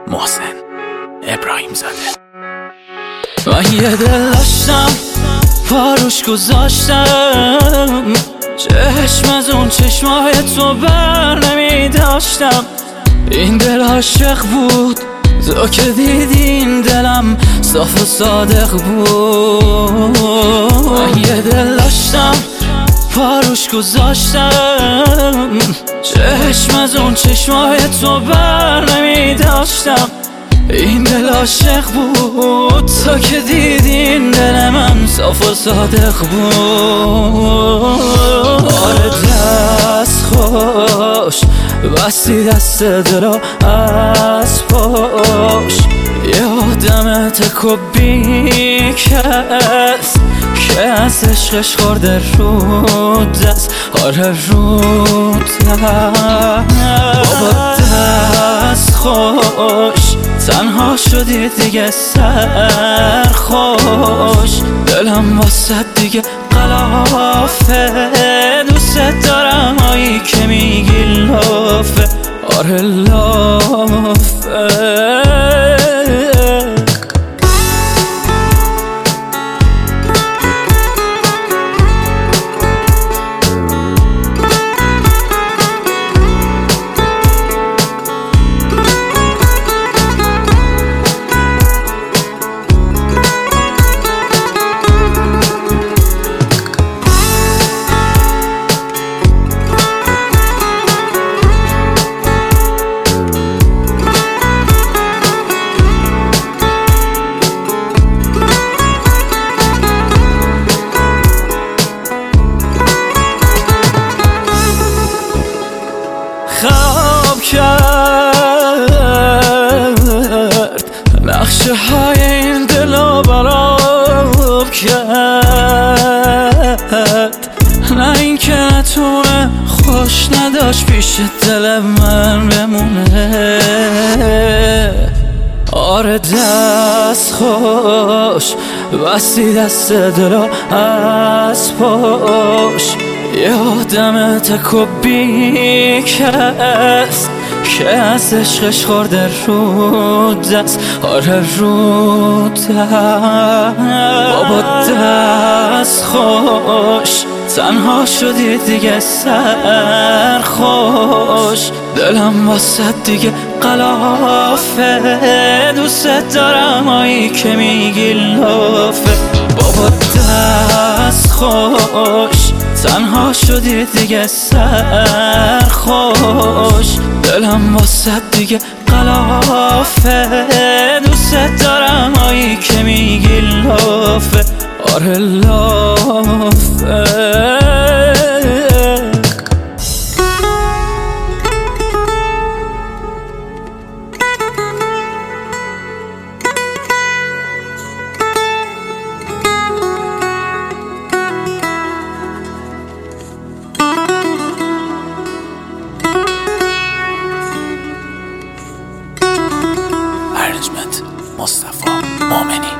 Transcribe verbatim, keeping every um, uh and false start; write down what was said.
محسن ابراهیم زاده. من یه دل داشتم پاروش گذاشتم، چشم از اون چشمای تو بر نمی داشتم. این دل عاشق بود، تو که دیدین دلم صاف و صادق بود. من یه دل داشتم پاروش گذاشتم، چشم از اون چشمای تو بر نمی داشتم. این دل عاشق بود، تا که دیدین دل من صاف و صادق بود. آره دست خوش بستی دست دلو از پاش، یه آدم تکو بی کس که از عشقش خورده رو دست. آره رو دست بابا دست خوش، تنها شدی دیگه سرخوش. دلم واسه دیگه قلافه، دوست دارم هایی که میگی لافه. آره لافه. خواب کرد نقشه های این دلو براب کرد، نه این که نتونه خوش نداشت پیش دل من بمونه. آره دست خوش بستی دست دلو از پاش، یه آدم تکو بی کس که از عشقش خورده رو دست. آره رو دست بابا دست خوش، تنها شدی دیگه سرخوش. دلم واسه دیگه قلافه، دوست دارم هایی که میگی لافه. بابا دست خوش، تنها شدی دیگه سرخوش. دلم واسه دیگه قلافه، دوست دارم هایی که میگی لافه. آره لافه. مصطفی مومنی.